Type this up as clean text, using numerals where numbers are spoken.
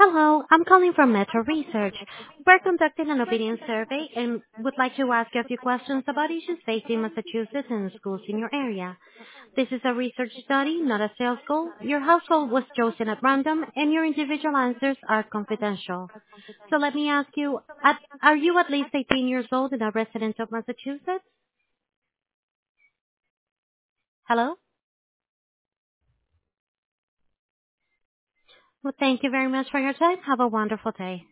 Hello, I'm calling from Metro Research. We're conducting an opinion survey and would like to ask you a few questions about issues facing Massachusetts and schools in your area. This is a research study, not a sales call. Your household was chosen at random, and your individual answers are confidential. So let me ask you, are you at least 18 years old and a resident of Massachusetts? Hello? Well, thank you very much for your time. Have a wonderful day.